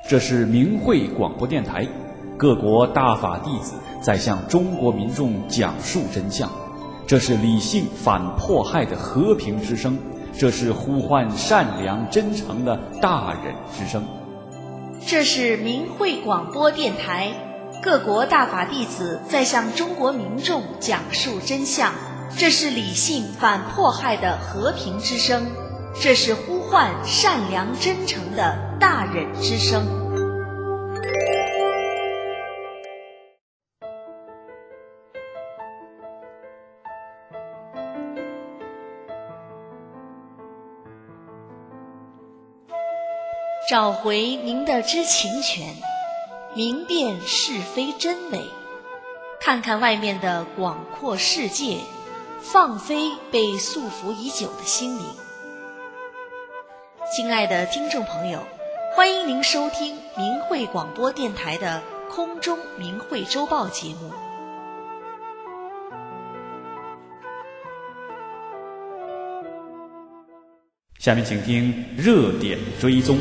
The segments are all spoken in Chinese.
这是明慧广播电台，各国大法弟子在向中国民众讲述真相。这是理性反迫害的和平之声，这是呼唤善良真诚的大忍之声。 这是明慧广播电台，各国大法弟子在向中国民众讲述真相。这是理性反迫害的和平之声，这是呼唤善良真诚的大忍之声。找回您的知情权，明辨是非真伪，看看外面的广阔世界，放飞被束缚已久的心灵。亲爱的听众朋友，欢迎您收听明慧广播电台的空中明慧周报节目。 下面请听热点追踪。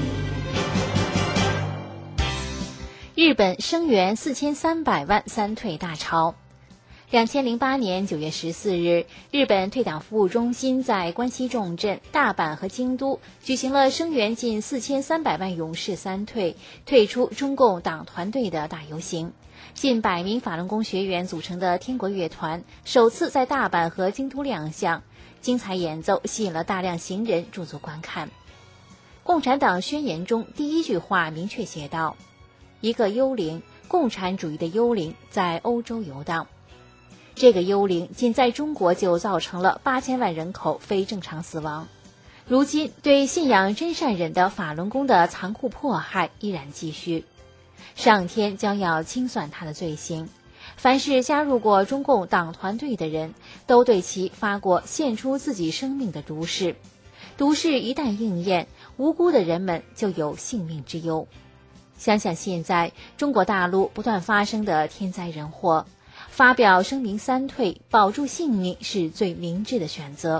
日本声援4300万三退大潮。2008年9月14日，日本退党服务中心在关西重镇、大阪和京都举行了声援近4300万勇士三退出中共党团队的大游行。近100名法轮功学员组成的天国乐团首次在大阪和京都亮相，精彩演奏吸引了大量行人驻足观看。共产党宣言中第一句话明确写道：一个幽灵，共产主义的幽灵在欧洲游荡。这个幽灵仅在中国就造成了8000万人口非正常死亡。如今对信仰真善忍的法轮功的残酷迫害依然继续，上天将要清算他的罪行。凡是加入过中共党团队的人，都对其发过献出自己生命的毒誓。毒誓一旦应验，无辜的人们就有性命之忧。想想现在中国大陆不断发生的天灾人祸，发表声明三退，保住性命是最明智的选择。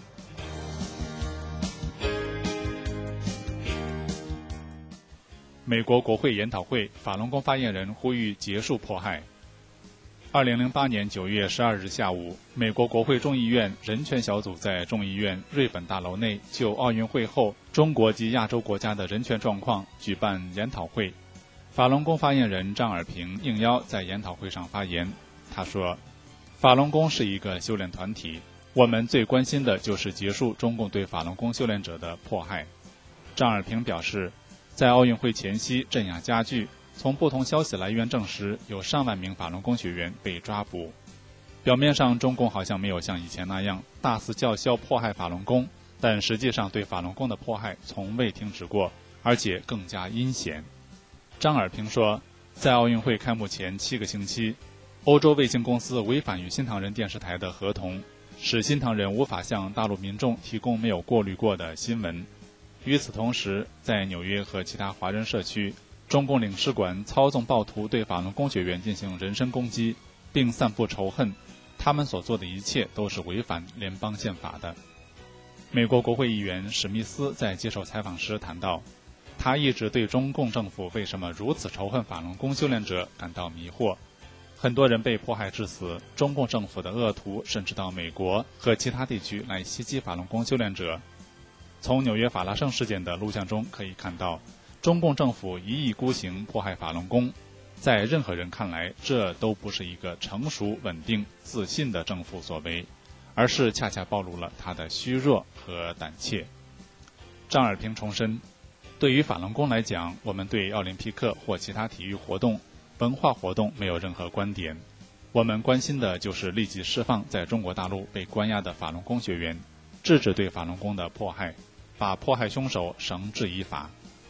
美国国会研讨会，法轮功发言人呼吁结束迫害。2008年9月12日下午，美国国会众议院人权小组在众议院瑞本大楼内就奥运会后中国及亚洲国家的人权状况举办研讨会。法轮功发言人张尔平应邀在研讨会上发言。他说，法轮功是一个修炼团体，我们最关心的就是结束中共对法轮功修炼者的迫害。张尔平表示，在奥运会前夕镇压加剧，从不同消息来源证实，有上万名法轮功学员被抓捕。表面上中共好像没有像以前那样大肆叫嚣迫害法轮功，但实际上对法轮功的迫害从未停止过，而且更加阴险。张尔平说，在奥运会开幕前7个星期，欧洲卫星公司违反与新唐人电视台的合同，使新唐人无法向大陆民众提供没有过滤过的新闻。与此同时，在纽约和其他华人社区，中共领事馆操纵暴徒对法轮功学员进行人身攻击，并散布仇恨，他们所做的一切都是违反联邦宪法的。美国国会议员史密斯在接受采访时谈到，他一直对中共政府为什么如此仇恨法轮功修炼者感到迷惑。很多人被迫害致死，中共政府的恶徒甚至到美国和其他地区来袭击法轮功修炼者。从纽约法拉盛事件的录像中可以看到，中共政府一意孤行迫害法轮功，在任何人看来，这都不是一个成熟、稳定、自信的政府所为，而是恰恰暴露了他的虚弱和胆怯。张尔平重申，对于法轮功来讲，我们对奥林匹克或其他体育活动、文化活动没有任何观点，我们关心的就是立即释放在中国大陆被关押的法轮功学员，制止对法轮功的迫害，把迫害凶手绳之以法。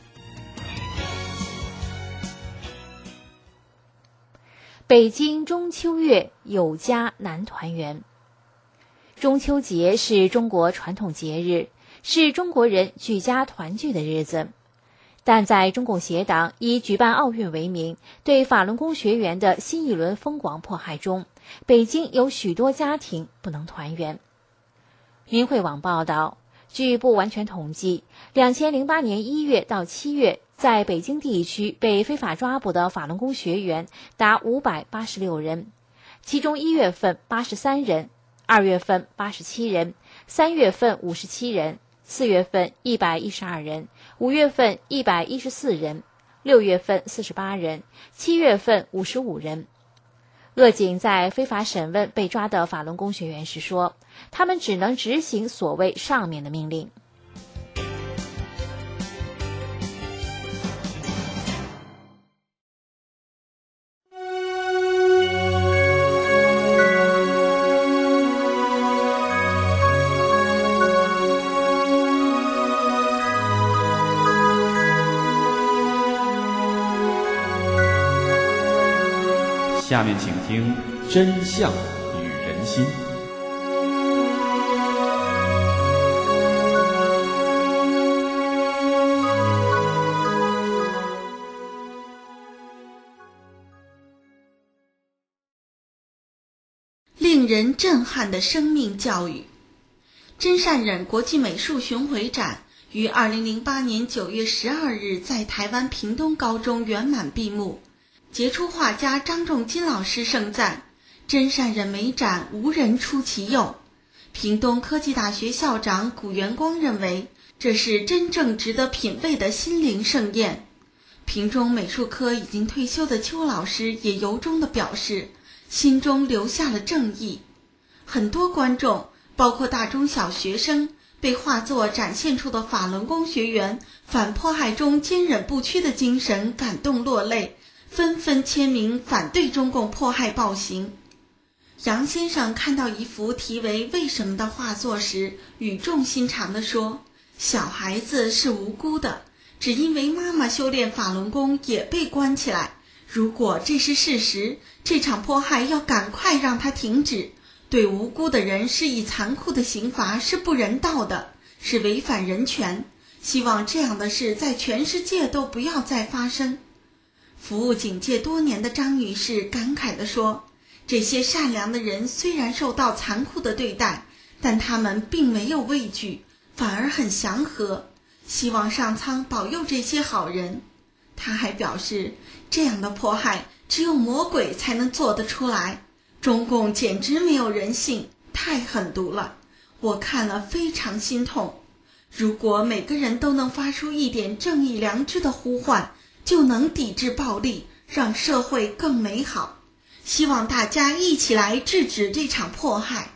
北京中秋月有家难团圆。中秋节是中国传统节日，是中国人举家团聚的日子。但在中共协党以举办奥运为名，对法轮功学员的新一轮疯狂迫害中，北京有许多家庭不能团圆。民慧网报道，据不完全统计，2008年1月到7月， 在北京地区被非法抓捕的法轮功学员达586人，其中1月份83人，2月份87人，3月份57人，4月份112人，5月份114人，6月份48人，7月份55人。鄂警在非法审问被抓的法轮功学员时说，他们只能执行所谓上面的命令。 下面请听《真相与人心》。 令人震撼的生命教育。真善忍国际美术巡回展于2008年9月12日在台湾屏东高中圆满闭幕。杰出画家张仲金老师盛赞，真善忍美展无人出其右。屏东科技大学校长古元光认为，这是真正值得品味的心灵盛宴。屏中美术科已经退休的邱老师也由衷地表示，心中留下了正义。很多观众，包括大中小学生，被画作展现出的法轮功学员反迫害中坚忍不屈的精神感动落泪，纷纷签名反对中共迫害暴行。杨先生看到一幅题为《为什么》的画作时，语重心长地说，小孩子是无辜的，只因为妈妈修炼法轮功也被关起来。如果这是事实，这场迫害要赶快让它停止。对无辜的人施以残酷的刑罚是不人道的，是违反人权。希望这样的事在全世界都不要再发生。服务警界多年的张女士感慨地说，这些善良的人虽然受到残酷的对待，但他们并没有畏惧，反而很祥和，希望上苍保佑这些好人。她还表示，这样的迫害只有魔鬼才能做得出来，中共简直没有人性，太狠毒了，我看了非常心痛。如果每个人都能发出一点正义良知的呼唤，就能抵制暴力，让社会更美好。希望大家一起来制止这场迫害。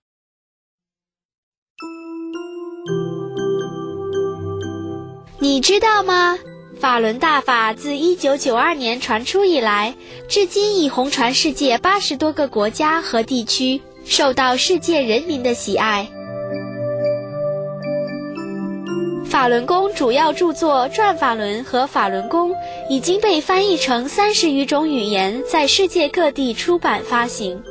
你知道吗？法轮大法自1992年传出以来，至今已红传世界80多个国家和地区，受到世界人民的喜爱。法轮功主要著作《转法轮》和《法轮功》已经被翻译成30余种语言，在世界各地出版发行。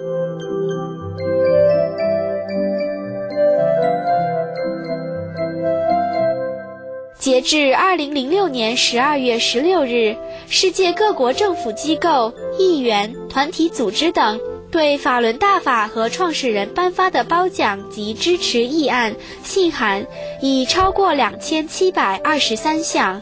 截至2006年12月16日，世界各国政府机构、议员、团体组织等对法轮大法和创始人颁发的褒奖及支持议案、信函已超过2723项。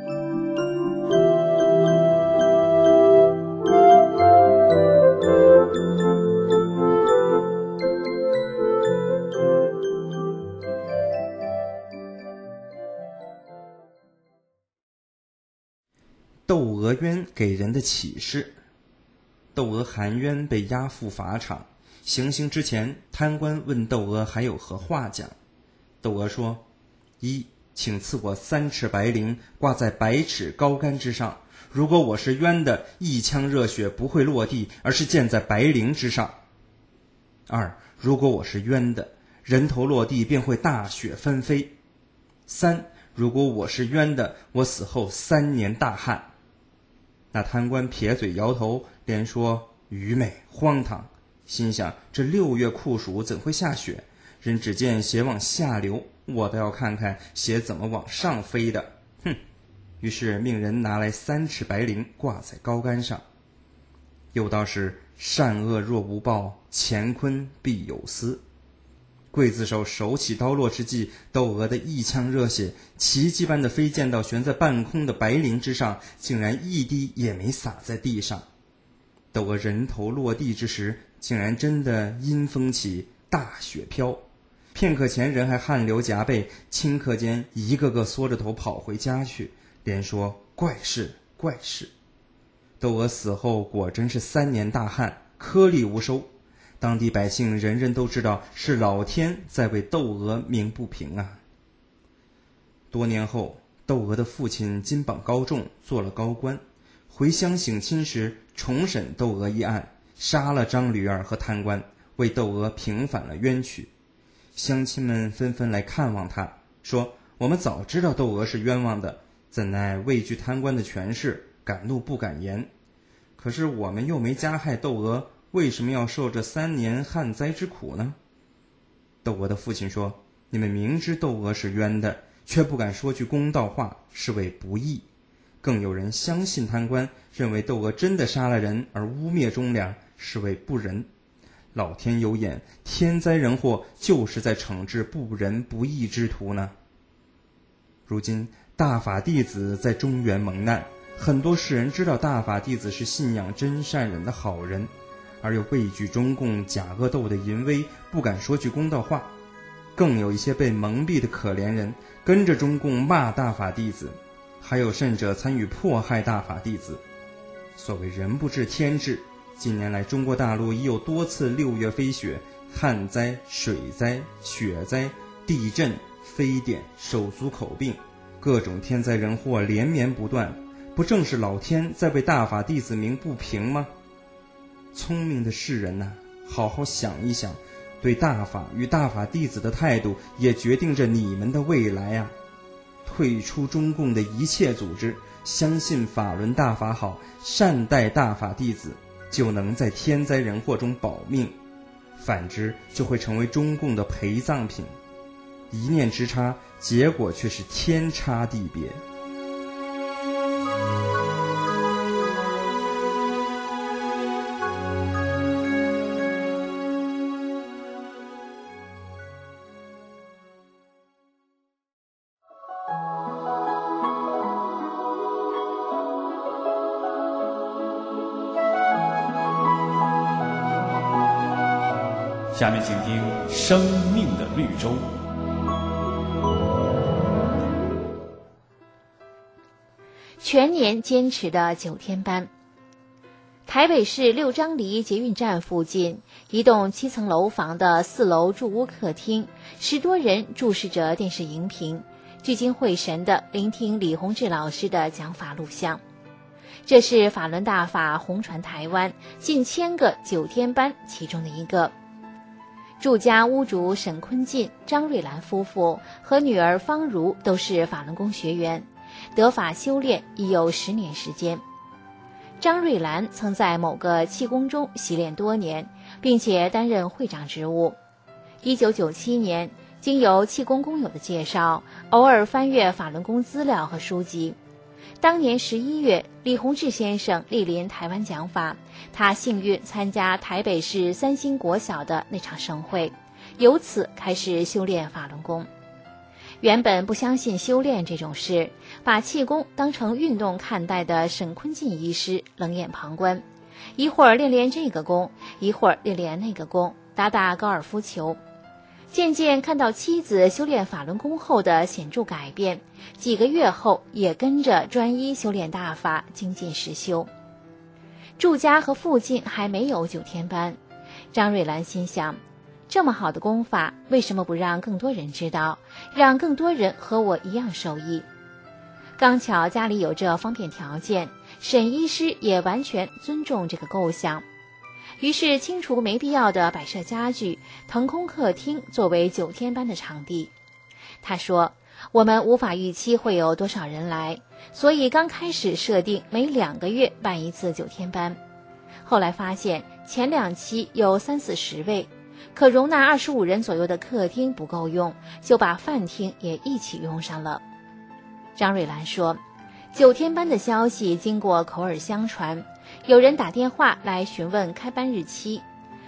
窦娥冤给人的启示。窦娥含冤被押赴法场，行刑之前，贪官问窦娥还有何话讲。窦娥说：一，请赐我3尺白绫，挂在百尺高杆之上。如果我是冤的，一腔热血不会落地，而是溅在白绫之上。2，如果我是冤的，人头落地便会大雪纷飞。3，如果我是冤的，我死后3年大旱。那贪官撇嘴摇头，连说愚昧荒唐，心想这6月酷暑怎会下雪？人只见血往下流，我倒要看看血怎么往上飞的。哼！于是命人拿来3尺白绫挂在高杆上。有道是善恶若无报，乾坤必有私。 刽子手手起刀落之际，窦娥的一腔热血奇迹般的飞溅到悬在半空的白绫之上，竟然一滴也没洒在地上。窦娥人头落地之时，竟然真的阴风起，大雪飘。片刻前人还汗流浃背，顷刻间一个个缩着头跑回家去，连说怪事怪事。窦娥死后果真是3年大旱，颗粒无收。当地百姓人人都知道是老天在为窦娥鸣不平啊。多年后，窦娥的父亲金榜高中，做了高官，回乡省亲时重审窦娥一案，杀了张驴儿和贪官，为窦娥平反了冤屈。乡亲们纷纷来看望他，说我们早知道窦娥是冤枉的，怎奈畏惧贪官的权势，敢怒不敢言。可是我们又没加害窦娥，为什么要受这3年旱灾之苦呢？窦娥的父亲说，你们明知窦娥是冤的，却不敢说句公道话，是为不义。更有人相信贪官，认为窦娥真的杀了人，而污蔑忠良，是为不仁。老天有眼，天灾人祸就是在惩治不仁不义之徒呢。如今大法弟子在中原蒙难，很多世人知道大法弟子是信仰真善忍的好人，而又畏惧中共假恶斗的淫威，不敢说句公道话。更有一些被蒙蔽的可怜人，跟着中共骂大法弟子，还有甚者参与迫害大法弟子。所谓人不治天治，近年来中国大陆已有多次6月飞雪、旱灾、水灾、雪灾、地震、非典、手足口病，各种天灾人祸连绵不断，不正是老天在为大法弟子鸣不平吗？聪明的世人呐，好好想一想，对大法与大法弟子的态度也决定着你们的未来啊！退出中共的一切组织，相信法轮大法好，善待大法弟子，就能在天灾人祸中保命，反之就会成为中共的陪葬品。一念之差，结果却是天差地别。 下面请听《生命的绿洲》。 全年坚持的9天班。台北市六张犁捷运站附近一栋7层楼房的4楼住屋客厅，10多人注视着电视荧屏，聚精会神地聆听李洪志老师的讲法录像。这是法轮大法红传台湾近1000个9天班其中的一个。住家屋主沈坤进、张瑞兰夫妇和女儿方如都是法轮功学员，得法修炼已有10年时间。张瑞兰曾在某个气功中习练多年，并且担任会长职务。1997年，经由气功工友的介绍，偶尔翻阅法轮功资料和书籍。当年11月，李洪志先生莅临台湾讲法，他幸运参加台北市3星国小的那场盛会，由此开始修炼法轮功。原本不相信修炼这种事，把气功当成运动看待的沈坤进医师冷眼旁观，一会儿练练这个功，一会儿练练那个功，打打高尔夫球。渐渐看到妻子修炼法轮功后的显著改变，几个月后也跟着专一修炼大法，精进实修。住家和附近还没有9天班，张瑞兰心想，这么好的功法，为什么不让更多人知道，让更多人和我一样受益？刚巧家里有这方便条件，沈医师也完全尊重这个构想。于是清除没必要的摆设家具，腾空客厅作为9天班的场地。他说，我们无法预期会有多少人来，所以刚开始设定每2个月办一次9天班。后来发现前2期有30-40位，可容纳25人左右的客厅不够用，就把饭厅也一起用上了。张瑞兰说，9天班的消息经过口耳相传，有人打电话来询问开班日期。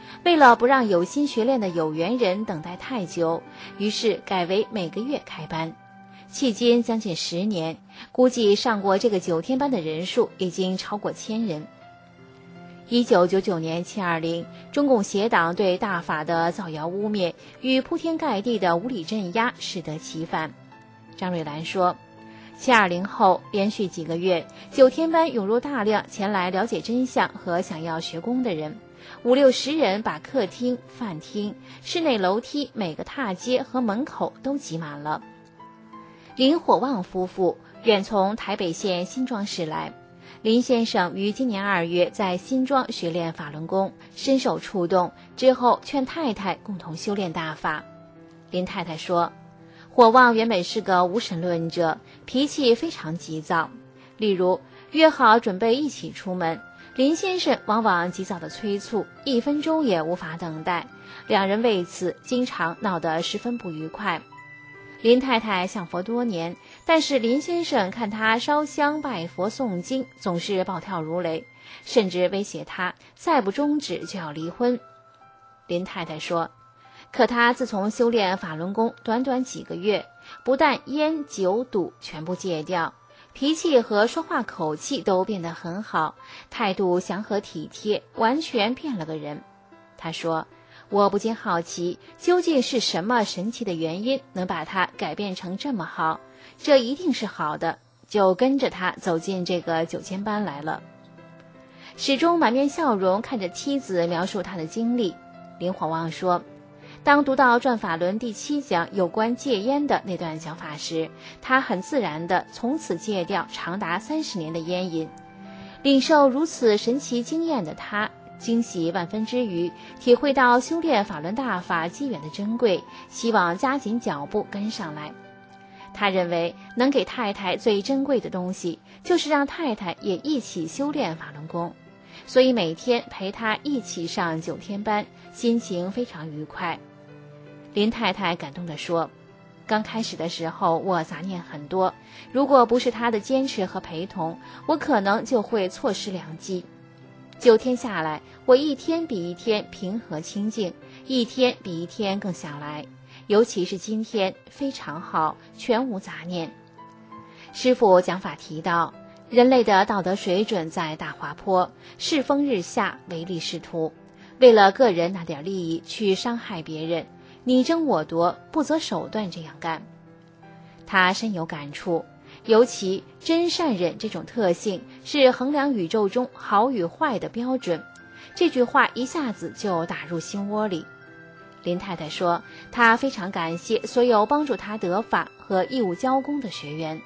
为了不让有心学练的有缘人等待太久，于是改为每个月开班。迄今将近10年，估计上过这个9天班的人数已经超过1000人。1999年720，中共协党对大法的造谣污蔑与铺天盖地的无理镇压适得其反。张瑞兰说，720后连续几个月，9天班涌入大量前来了解真相和想要学功的人，50-60人把客厅、饭厅、室内楼梯每个踏阶和门口都挤满了。林火旺夫妇远从台北县新庄市来，林先生于今年2月在新庄学练法轮功，深受触动，之后劝太太共同修炼大法。林太太说，火旺原本是个无神论者，脾气非常急躁。例如约好准备一起出门，林先生往往急躁地催促，1分钟也无法等待，两人为此经常闹得十分不愉快。林太太向佛多年，但是林先生看她烧香拜佛诵经，总是暴跳如雷，甚至威胁她再不终止就要离婚。林太太说，可她自从修炼法轮功短短几个月，不但烟酒赌全部戒掉，脾气和说话口气都变得很好，态度祥和体贴，完全变了个人。她说，我不禁好奇，究竟是什么神奇的原因能把他改变成这么好？这一定是好的，就跟着他走进这个9天班来了。始终满面笑容看着妻子描述他的经历，林火旺说，当读到《转法轮》第7讲有关戒烟的那段讲法时，他很自然地从此戒掉长达30年的烟瘾。领受如此神奇经验的他，惊喜万分之余，体会到修炼法轮大法机缘的珍贵，希望加紧脚步跟上来。他认为能给太太最珍贵的东西，就是让太太也一起修炼法轮功，所以每天陪她一起上9天班，心情非常愉快。林太太感动地说，刚开始的时候我杂念很多，如果不是她的坚持和陪同，我可能就会错失良机。9天下来，我一天比一天平和清静，一天比一天更想来，尤其是今天非常好，全无杂念。师父讲法提到，人类的道德水准在大滑坡，世风日下，唯利是图，为了个人那点利益去伤害别人，你争我夺，不择手段这样干。他深有感触，尤其真善忍这种特性是衡量宇宙中好与坏的标准，这句话一下子就打入心窝里。林太太说，她非常感谢所有帮助她得法和义务交功的学员。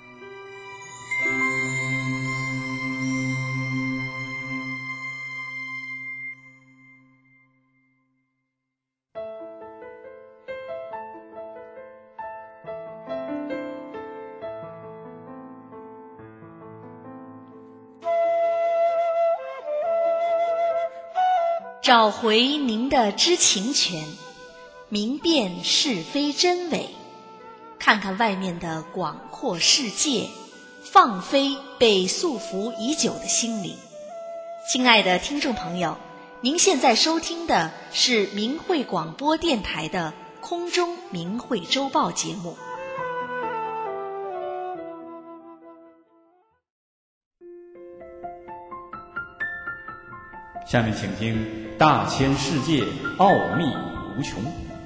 找回您的知情权，明辨是非真伪，看看外面的广阔世界，放飞被束缚已久的心灵。亲爱的听众朋友，您现在收听的是明慧广播电台的空中明慧周报节目。 下面请听大千世界奥秘无穷。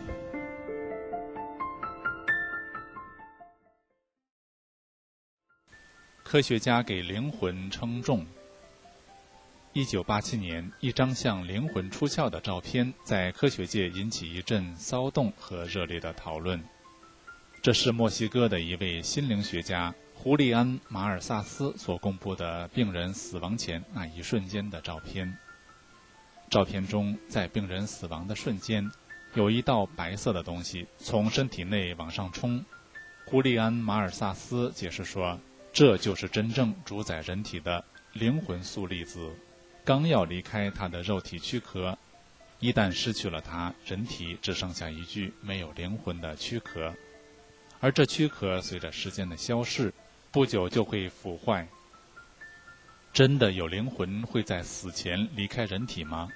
科学家给灵魂称重。1987年，一张像灵魂出窍的照片在科学界引起一阵骚动和热烈的讨论。这是墨西哥的一位心灵学家胡利安·马尔萨斯所公布的病人死亡前那一瞬间的照片。照片中，在病人死亡的瞬间，有一道白色的东西从身体内往上冲。胡利安·马尔萨斯解释说，这就是真正主宰人体的灵魂素粒子，刚要离开它的肉体躯壳，一旦失去了它，人体只剩下一具没有灵魂的躯壳，而这躯壳随着时间的消逝，不久就会腐坏。真的有灵魂会在死前离开人体吗？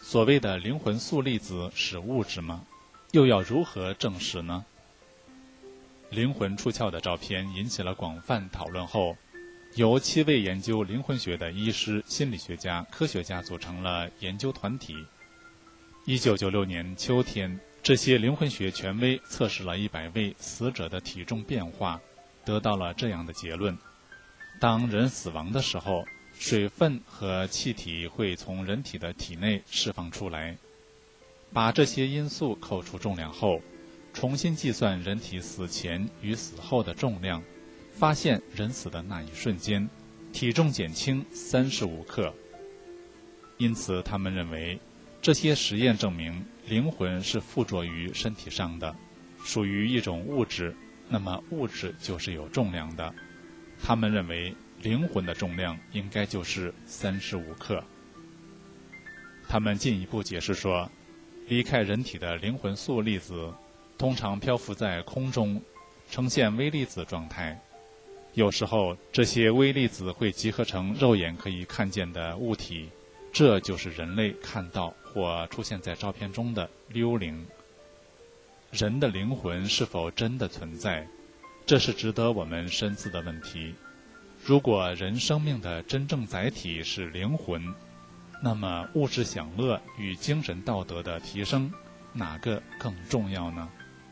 所谓的灵魂素粒子是物质吗？又要如何证实呢？灵魂出窍的照片引起了广泛讨论后，由7位研究灵魂学的医师、心理学家、科学家组成了研究团体。1996年秋天，这些灵魂学权威测试了100位死者的体重变化，得到了这样的结论：当人死亡的时候，水分和气体会从人体的体内释放出来。把这些因素扣除重量后，重新计算人体死前与死后的重量，发现人死的那一瞬间，体重减轻35克。因此他们认为，这些实验证明灵魂是附着于身体上的，属于一种物质，那么物质就是有重量的。他们认为灵魂的重量应该就是35克。他们进一步解释说，离开人体的灵魂素粒子通常漂浮在空中，呈现微粒子状态。有时候这些微粒子会集合成肉眼可以看见的物体，这就是人类看到或出现在照片中的幽灵。人的灵魂是否真的存在？这是值得我们深思的问题。如果人生命的真正载体是灵魂，那么物质享乐与精神道德的提升，哪个更重要呢？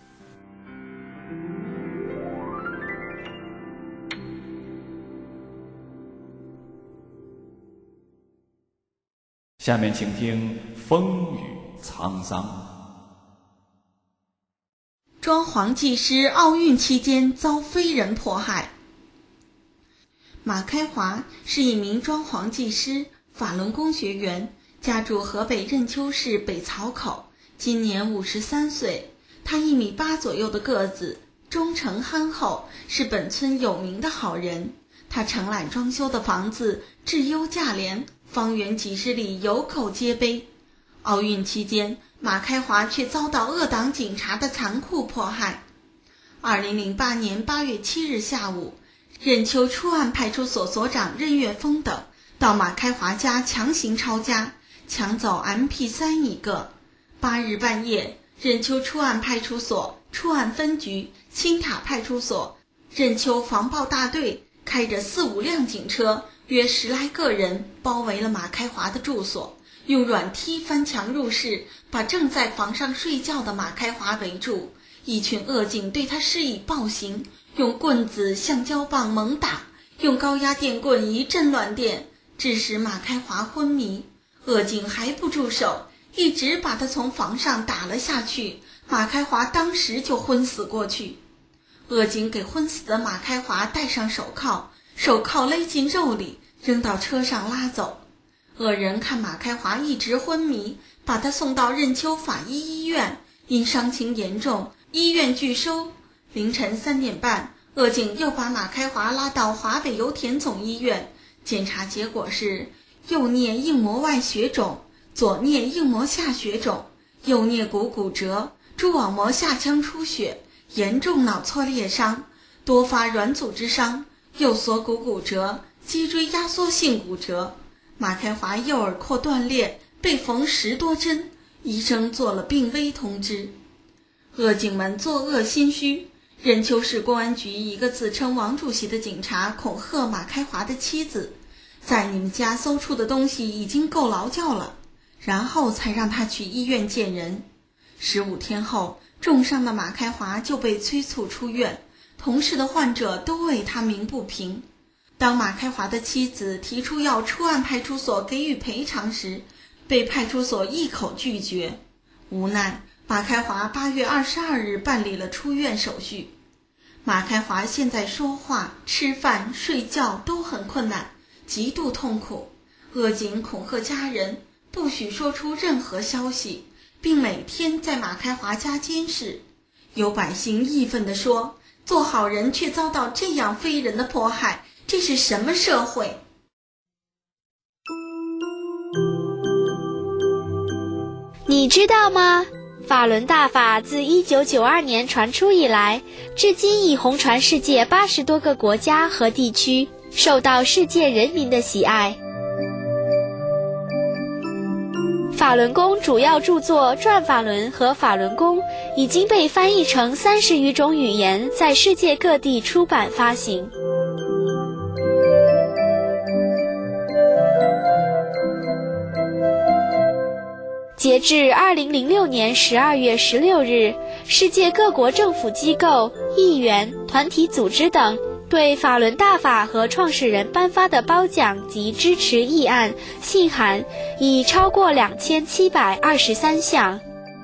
下面请听风雨沧桑。 装潢技师奥运期间遭非人迫害。马开华是一名装潢技师，法轮功学员，家住河北任丘市北曹口，今年53岁。他1.8米左右的个子，忠诚憨厚，是本村有名的好人。他承揽装修的房子质优价廉，方圆几十里有口皆碑。奥运期间，马开华却遭到恶党警察的残酷迫害。2008年8月7日下午，任丘初案派出所所长任岳峰等到马开华家强行抄家，抢走 MP3 一个。8日半夜，任丘初案派出所、初案分局、青塔派出所、任丘防暴大队开着4、5辆警车，约10来个人包围了马开华的住所，用软梯翻墙入室，把正在房上睡觉的马开华围住。一群恶警对他施以暴行，用棍子、橡胶棒猛打，用高压电棍一阵乱电，致使马开华昏迷。恶警还不住手，一直把他从房上打了下去，马开华当时就昏死过去。恶警给昏死的马开华戴上手铐，手铐勒进肉里，扔到车上拉走。恶人看马开华一直昏迷，把他送到任丘法医医院，因伤情严重，医院拒收。凌晨3点半，恶警又把马开华拉到华北油田总医院，检查结果是右颞硬膜外血肿，左颞硬膜下血肿，右颞骨骨折，蛛网膜下腔出血，严重脑挫裂伤，多发软组织伤，右锁骨骨折，脊椎压缩性骨折。马开华右耳廓断裂，被缝10多针，医生做了病危通知。恶警们作恶心虚，任丘市公安局一个自称王主席的警察恐吓马开华的妻子，在你们家搜出的东西已经够劳教了，然后才让他去医院见人。15天后，重伤的马开华就被催促出院，同事的患者都为他鸣不平。当马开华的妻子提出要初案派出所给予赔偿时，被派出所一口拒绝。无奈，马开华8月22日办理了出院手续。马开华现在说话、吃饭、睡觉都很困难，极度痛苦。恶警恐吓家人，不许说出任何消息，并每天在马开华家监视。有百姓义愤地说，做好人却遭到这样非人的迫害，这是什么社会？ 你知道吗？法轮大法自1992年传出以来，至今已红传世界80多个国家和地区，受到世界人民的喜爱。 法轮功主要著作《转法轮》和《法轮功》已经被翻译成30余种语言，在世界各地出版发行。截至2006年12月16日，世界各国政府机构、议员、团体组织等对法轮大法和创始人颁发的褒奖及支持议案、信函已超过2723项。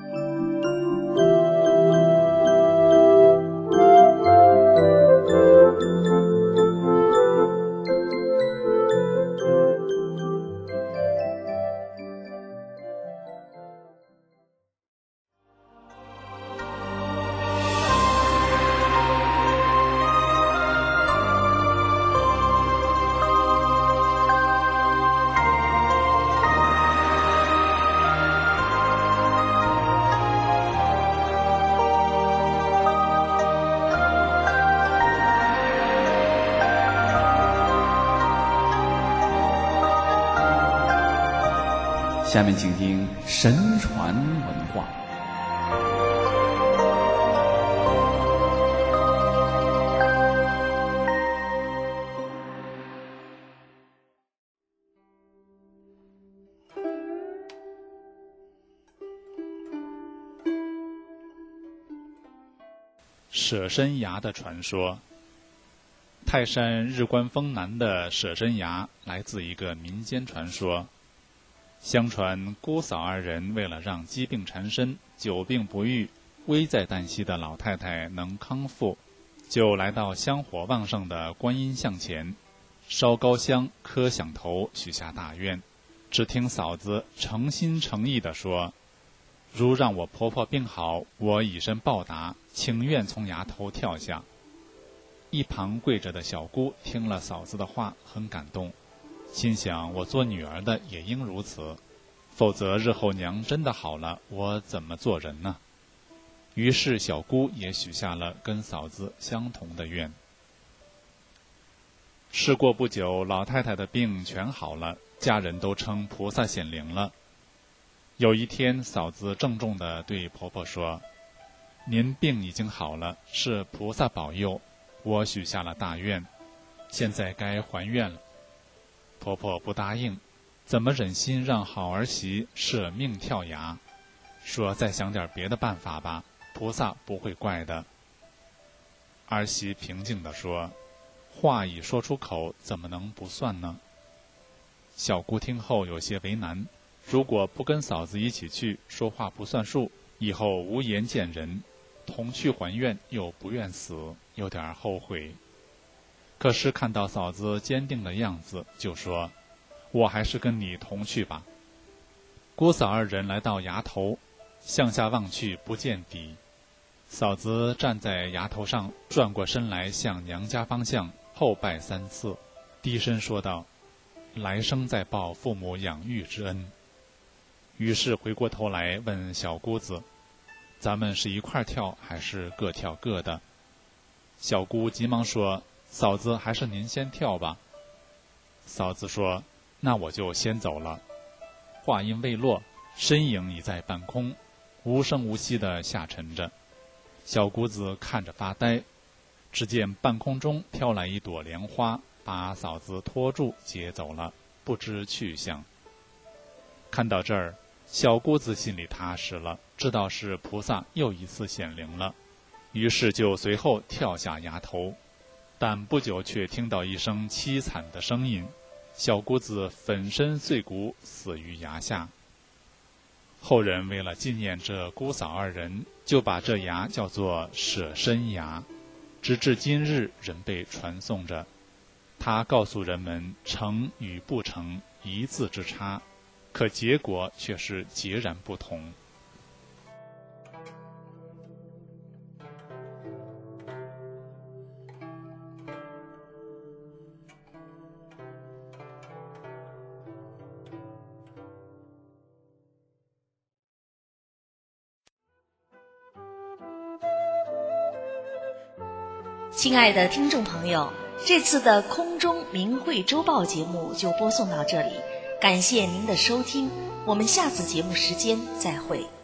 下面请听神传文化。 舍身崖的传说。泰山日观峰南的舍身崖来自一个民间传说。相传姑嫂二人为了让疾病缠身、久病不愈、危在旦夕的老太太能康复，就来到香火旺盛的观音像前，烧高香、磕响头，许下大愿。只听嫂子诚心诚意地说：“如让我婆婆病好，我以身报答，情愿从崖头跳下。”一旁跪着的小姑听了嫂子的话，很感动，心想我做女儿的也应如此，否则日后娘真的好了，我怎么做人呢？于是小姑也许下了跟嫂子相同的愿。事过不久，老太太的病全好了，家人都称菩萨显灵了。有一天，嫂子郑重地对婆婆说：“您病已经好了，是菩萨保佑，我许下了大愿，现在该还愿了。”婆婆不答应，怎么忍心让好儿媳舍命跳崖？说再想点别的办法吧，菩萨不会怪的。儿媳平静地说：“话已说出口，怎么能不算呢？”小姑听后有些为难，如果不跟嫂子一起去，说话不算数，以后无颜见人，同去还愿又不愿死，有点后悔。可是看到嫂子坚定的样子，就说：“我还是跟你同去吧。”姑嫂二人来到崖头，向下望去不见底。嫂子站在崖头上，转过身来向娘家方向后拜3次，低声说道：“来生再报父母养育之恩。”于是回过头来问小姑子：“咱们是一块跳还是各跳各的？”小姑急忙说：“嫂子，还是您先跳吧。”嫂子说：“那我就先走了。”话音未落，身影已在半空，无声无息地下沉着。小姑子看着发呆，只见半空中飘来一朵莲花，把嫂子拖住接走了，不知去向。看到这儿，小姑子心里踏实了，知道是菩萨又一次显灵了，于是就随后跳下崖头。但不久却听到一声凄惨的声音，小姑子粉身碎骨死于崖下。后人为了纪念这姑嫂二人，就把这崖叫做舍身崖，直至今日仍被传颂着。它告诉人们成与不成一字之差，可结果却是截然不同。 亲爱的听众朋友，这次的空中明慧周报节目就播送到这里。 感谢您的收听，我们下次节目时间再会。